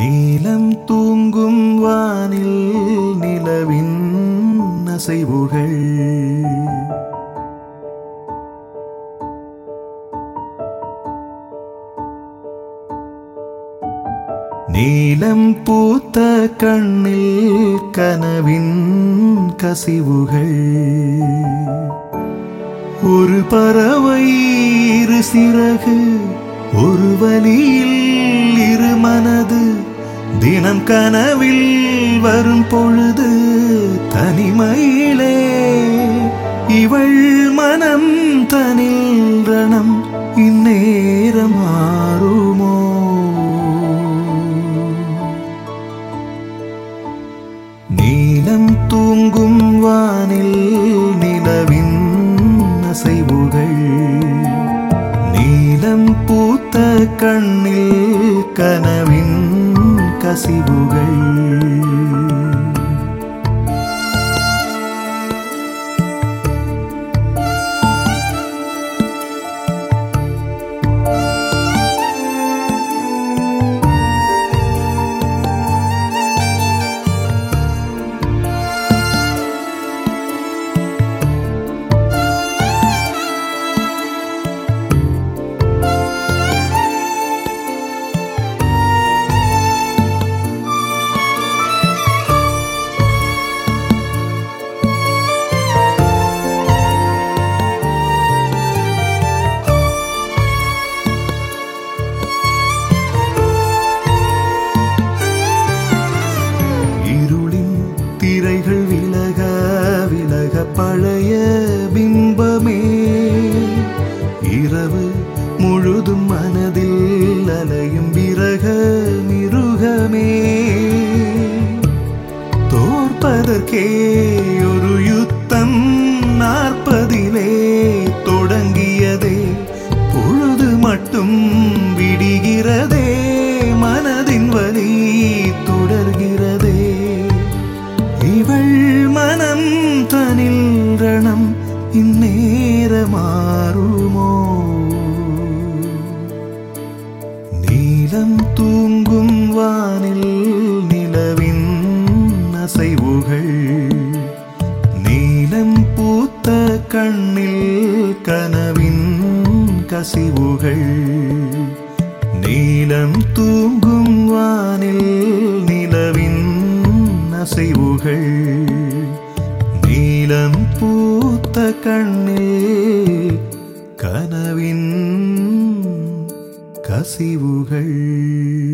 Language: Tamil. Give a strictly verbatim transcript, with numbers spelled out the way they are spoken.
நீலம் தூங்கும் வானில் நிலவின் அசைவுகள் நீலம் பூத்த கண்ணில் கனவின் கசிவுகள் ஒரு பறவை இரு சிறகு ஒரு வழியில் இரு மனது தினம் கனவில் வரும் பொழுது தனிமையிலே இவள் மனம் தனில் ரணம் இந்நேரம் மாறுமோ நீலம் தூங்கும் வானில் நிலவின் அசைவுகள் நீலம் பூத்த கண்ணில் கனவின் கசிவுகள் திரைகள் விலக விலக பழைய பிம்பமே இரவு முழுதும் மனதில் அலையும் விரக மிருகமே தோற்பதற்கே ஒரு யுத்தம் நாற்பதிலே தொடங்கியதே பொழுது மட்டும் விடுகிறதே மனதின் வலி தொடர்கிறதே இவள் மனம் தனில் ரணம் இந்நேர மாறுமோ நீலம் தூங்கும் வானில் நிலவின் அசைவுகள் நீலம் பூத்த கண்ணில் கனவின் கசிவுகள் நீலம் தூங்கும் வானில் நிலவின் அசைவுகள் நீலம் பூத்த கண்ணில் கனவின் கசிவுகள்.